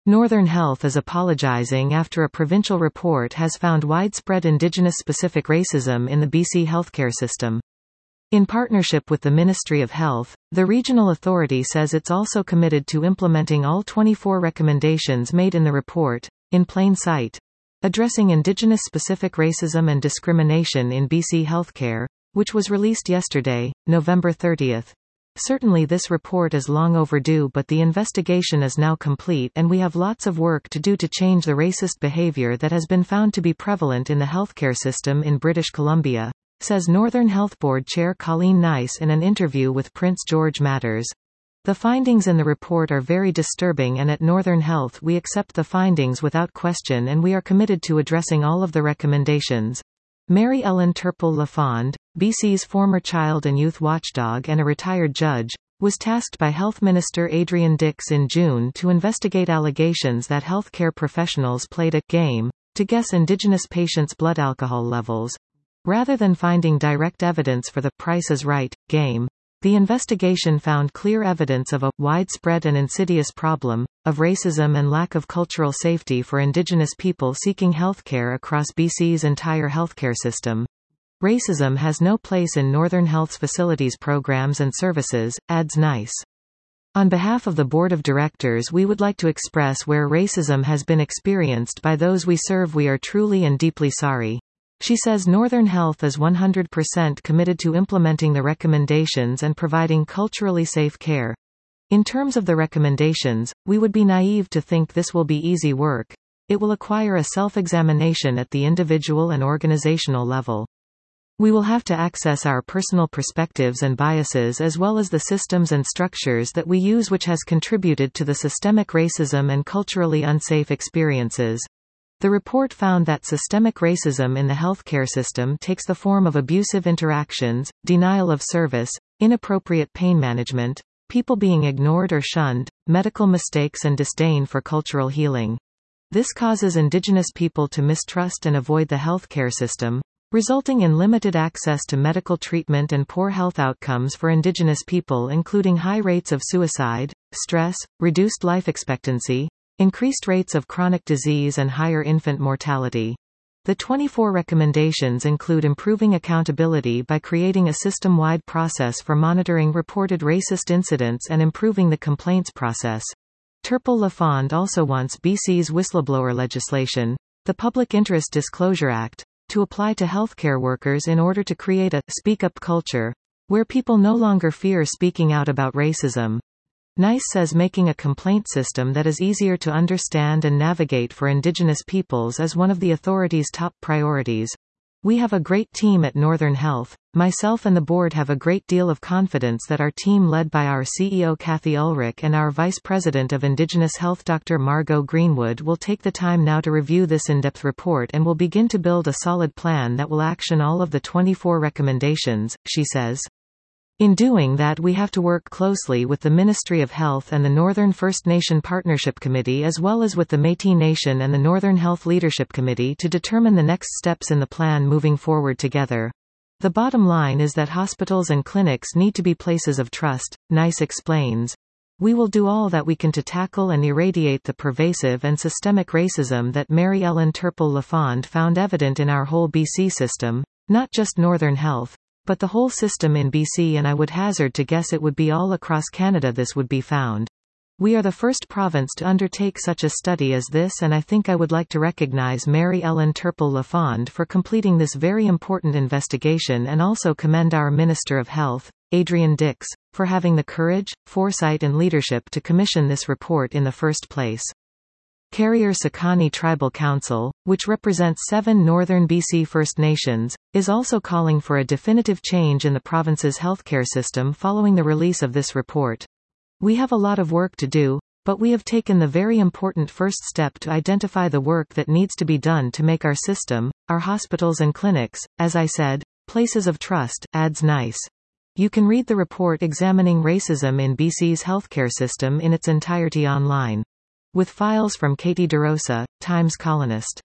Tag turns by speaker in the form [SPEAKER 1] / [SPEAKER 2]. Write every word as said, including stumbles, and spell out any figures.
[SPEAKER 1] Northern Health is apologising after a provincial report has found widespread Indigenous-specific racism in the B C healthcare system. In partnership with the Ministry of Health, the regional authority says it's also committed to implementing all twenty-four recommendations made in the report, in plain sight, addressing Indigenous-specific racism and discrimination in B C healthcare, which was released yesterday, November thirtieth. Certainly this report is long overdue, but the investigation is now complete and we have lots of work to do to change the racist behavior that has been found to be prevalent in the healthcare system in British Columbia, says Northern Health Board Chair Colleen Nice in an interview with Prince George Matters. The findings in the report are very disturbing, and at Northern Health we accept the findings without question and we are committed to addressing all of the recommendations. Mary Ellen Turpel-Lafond, B C's former child and youth watchdog and a retired judge, was tasked by Health Minister Adrian Dix in June to investigate allegations that healthcare professionals played a game to guess Indigenous patients' blood alcohol levels. Rather than finding direct evidence for the Price is Right game, the investigation found clear evidence of a widespread and insidious problem of racism and lack of cultural safety for Indigenous people seeking healthcare across B C's entire healthcare system. Racism has no place in Northern Health's facilities, programs and services, adds Nice. On behalf of the Board of Directors, we would like to express where racism has been experienced by those we serve. We are truly and deeply sorry. She says Northern Health is one hundred percent committed to implementing the recommendations and providing culturally safe care. In terms of the recommendations, we would be naive to think this will be easy work. It will acquire a self-examination at the individual and organizational level. We will have to access our personal perspectives and biases as well as the systems and structures that we use, which has contributed to the systemic racism and culturally unsafe experiences. The report found that systemic racism in the healthcare system takes the form of abusive interactions, denial of service, inappropriate pain management, people being ignored or shunned, medical mistakes and disdain for cultural healing. This causes Indigenous people to mistrust and avoid the healthcare system, resulting in limited access to medical treatment and poor health outcomes for Indigenous people, including high rates of suicide, stress, reduced life expectancy, increased rates of chronic disease and higher infant mortality. The twenty-four recommendations include improving accountability by creating a system-wide process for monitoring reported racist incidents and improving the complaints process. Turpel-Lafond also wants B C's whistleblower legislation, the Public Interest Disclosure Act, to apply to healthcare workers in order to create a speak-up culture, where people no longer fear speaking out about racism. Nice says making a complaint system that is easier to understand and navigate for Indigenous peoples is one of the authority's top priorities. We have a great team at Northern Health. Myself and the board have a great deal of confidence that our team, led by our C E O Kathy Ulrich and our Vice President of Indigenous Health Doctor Margot Greenwood, will take the time now to review this in-depth report and will begin to build a solid plan that will action all of the twenty-four recommendations, she says. In doing that, we have to work closely with the Ministry of Health and the Northern First Nation Partnership Committee, as well as with the Métis Nation and the Northern Health Leadership Committee, to determine the next steps in the plan moving forward together. The bottom line is that hospitals and clinics need to be places of trust, Nice explains. We will do all that we can to tackle and irradiate the pervasive and systemic racism that Mary Ellen Turpel-Lafond found evident in our whole B C system, not just Northern Health, but the whole system in B C, and I would hazard to guess it would be all across Canada this would be found. We are the first province to undertake such a study as this, and I think I would like to recognize Mary Ellen Turpel-Lafond for completing this very important investigation, and also commend our Minister of Health, Adrian Dix, for having the courage, foresight and leadership to commission this report in the first place. Carrier-Sakani Tribal Council, which represents seven northern B C First Nations, is also calling for a definitive change in the province's healthcare system following the release of this report. We have a lot of work to do, but we have taken the very important first step to identify the work that needs to be done to make our system, our hospitals and clinics, as I said, places of trust, adds Nice. You can read the report examining racism in B C's healthcare system in its entirety online. With files from Katie DeRosa, Times columnist.